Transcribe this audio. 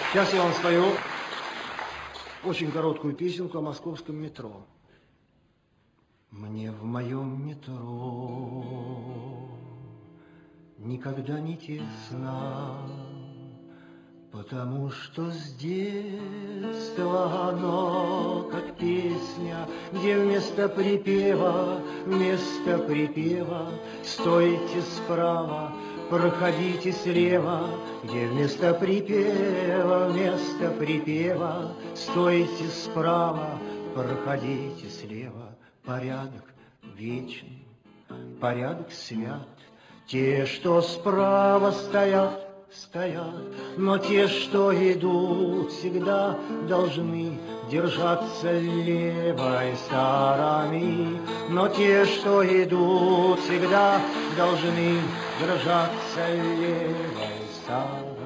Сейчас я вам спою очень короткую песенку о московском метро. Мне в моем метро никогда не тесно, потому что с детства оно как песня, где вместо припева стойте справа, проходите слева, где вместо припева стойте справа, проходите слева. Порядок вечен, порядок свят. Те, что справа стоят, но те, что идут, всегда должны держаться левой стороны. Но те, что идут, всегда должны держаться левой стороны.